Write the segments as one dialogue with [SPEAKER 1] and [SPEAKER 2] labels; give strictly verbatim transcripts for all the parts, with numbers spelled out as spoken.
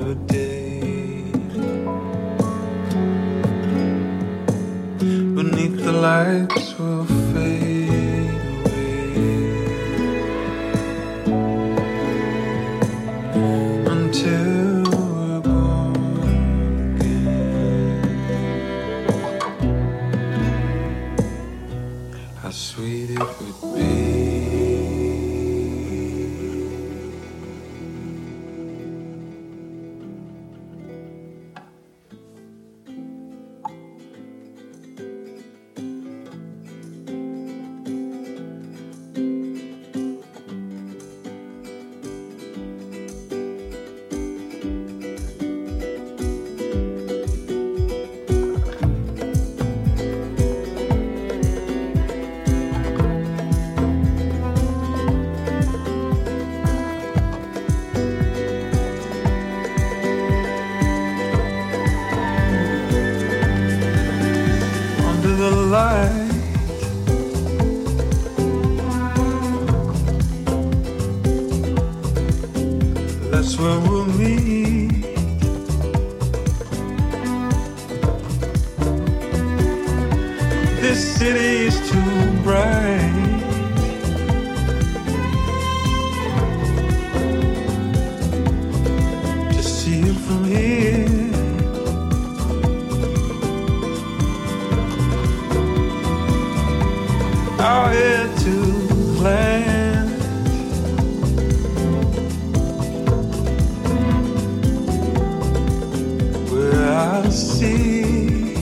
[SPEAKER 1] a day. Beneath the lights will fade away until we're born again. How sweet it would be. That's where we'll meet. This city is too bright to see it from here. Our head to land, where I see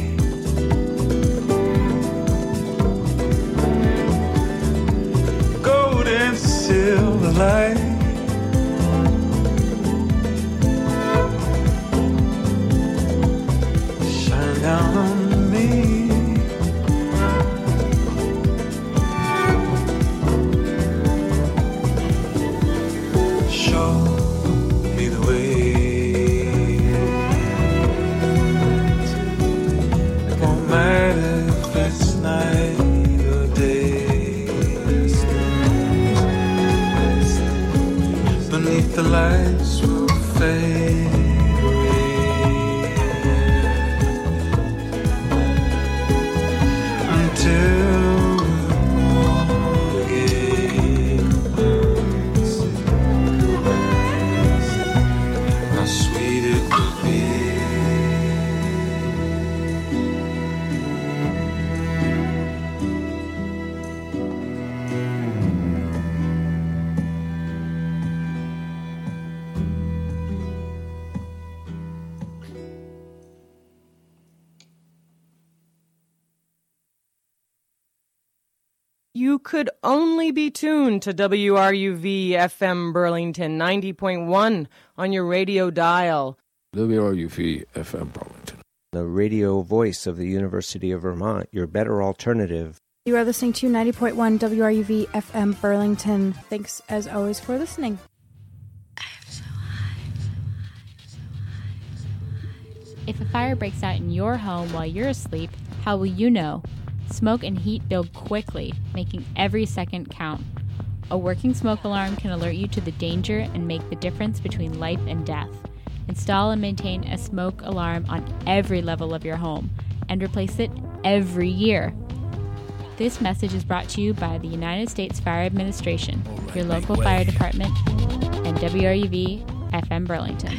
[SPEAKER 1] gold and silver light. Shine down on me. The lights will fade away until we're born again. How sweet it would be.
[SPEAKER 2] You could only be tuned to W R U V F M Burlington ninety point one on your radio dial.
[SPEAKER 3] W R U V F M Burlington,
[SPEAKER 4] the radio voice of the University of Vermont, your better alternative.
[SPEAKER 5] You are listening to ninety point one W R U V F M Burlington. Thanks, as always, for listening.
[SPEAKER 6] If a fire breaks out in your home while you're asleep, how will you know? Smoke and heat build quickly, making every second count. A working smoke alarm can alert you to the danger and make the difference between life and death. Install and maintain a smoke alarm on every level of your home and replace it every year. This message is brought to you by the United States Fire Administration, your local fire department, and W R U V F M Burlington.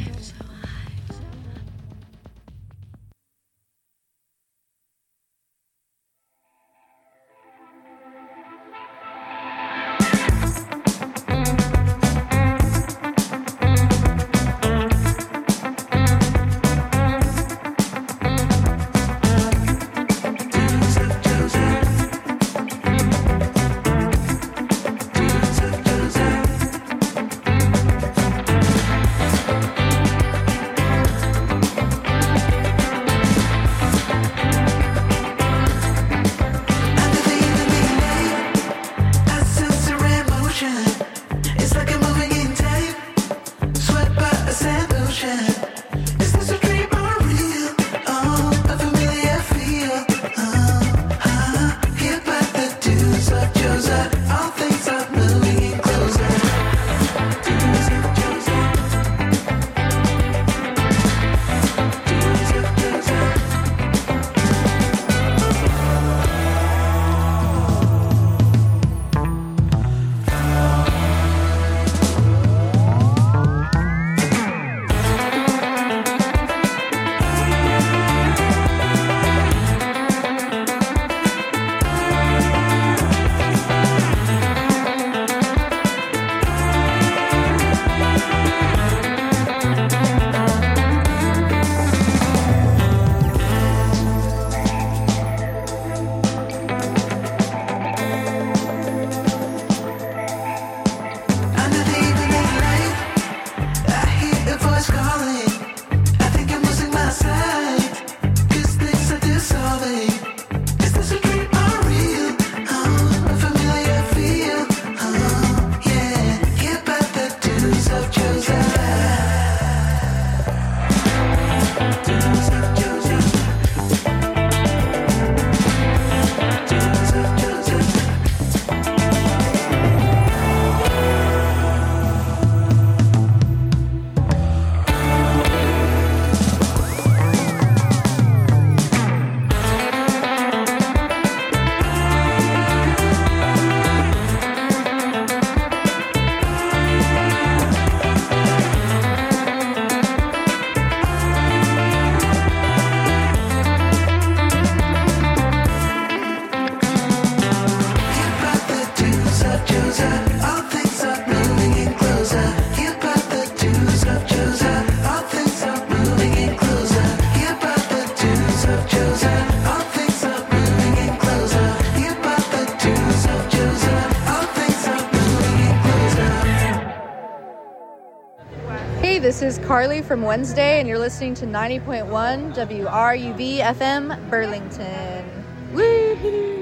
[SPEAKER 7] This is Carly from Wednesday, and you're listening to ninety point one W R U V F M Burlington. Woo-hoo!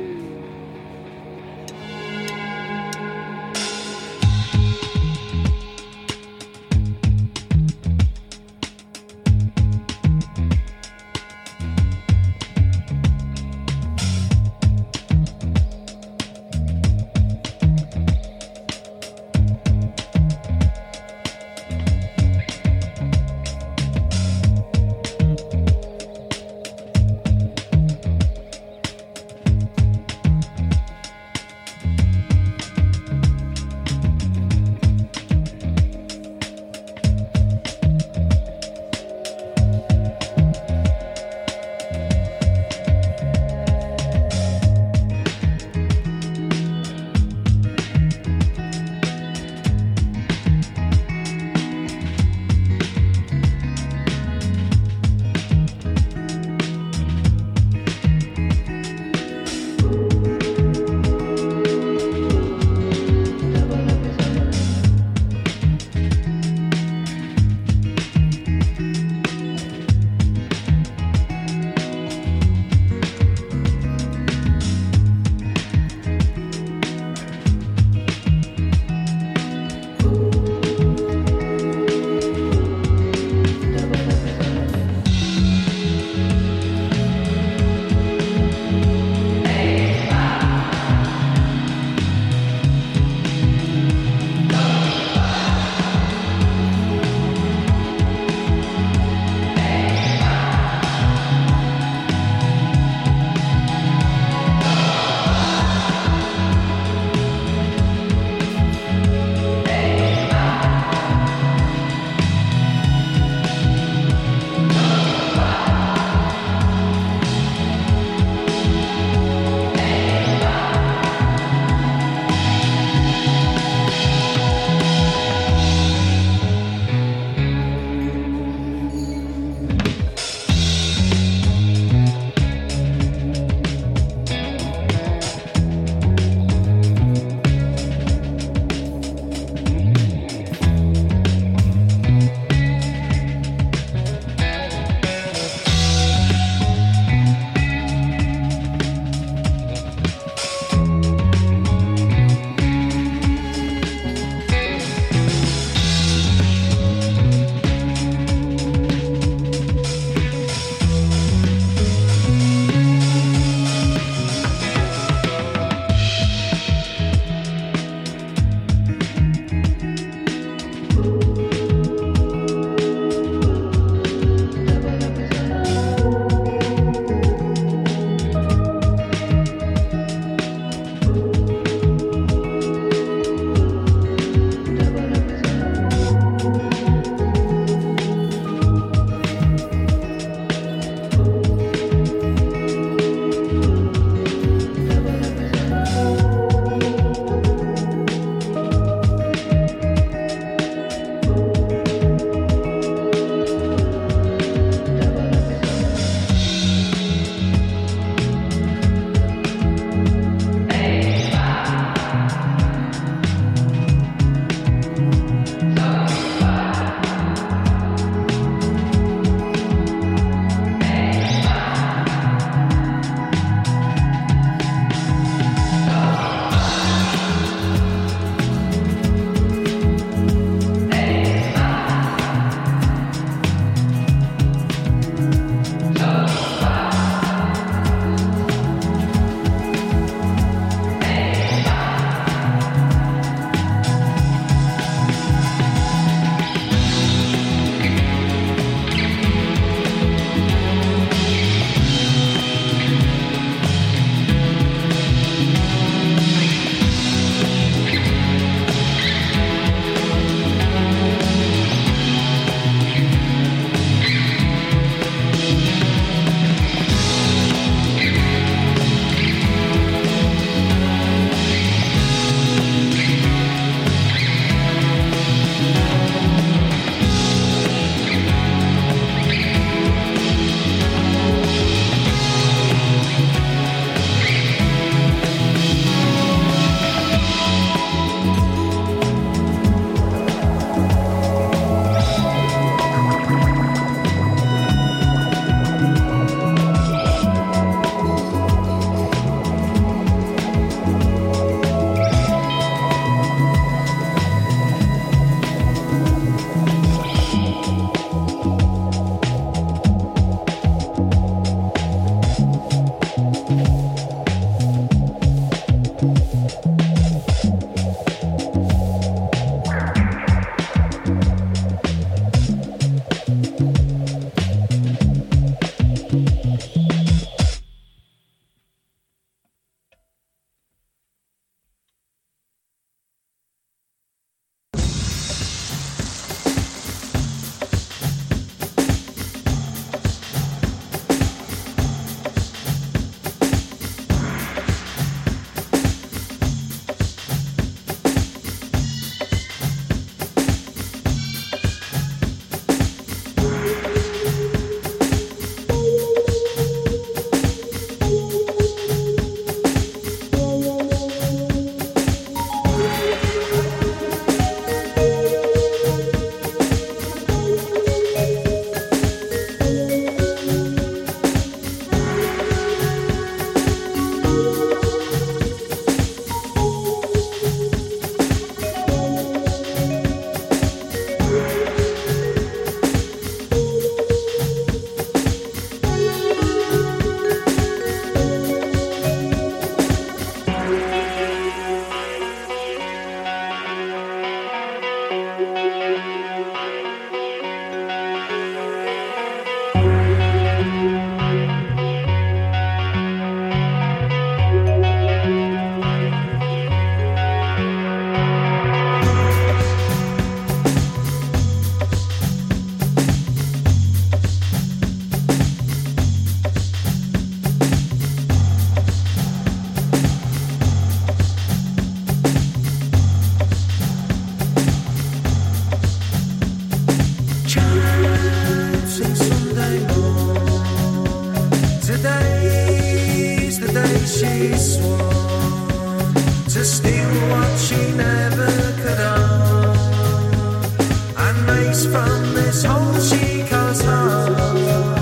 [SPEAKER 1] she swore to steal what she never could own, and race from this hole she calls home.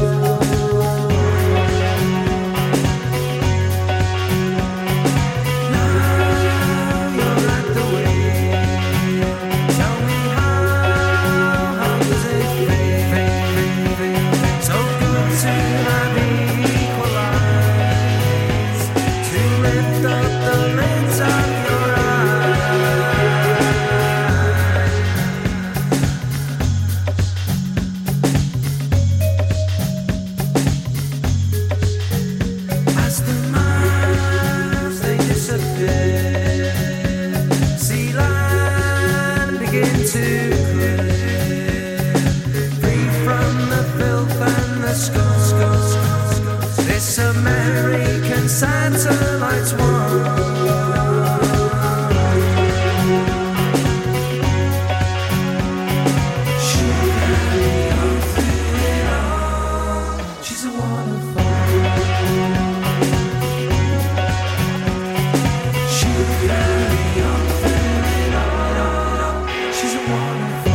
[SPEAKER 1] American satellites one. She'll carry on through it all. She's a waterfall. She'll carry on through it all. She's a waterfall.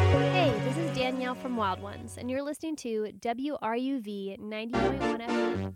[SPEAKER 8] And you're listening to W R U V ninety point one F M.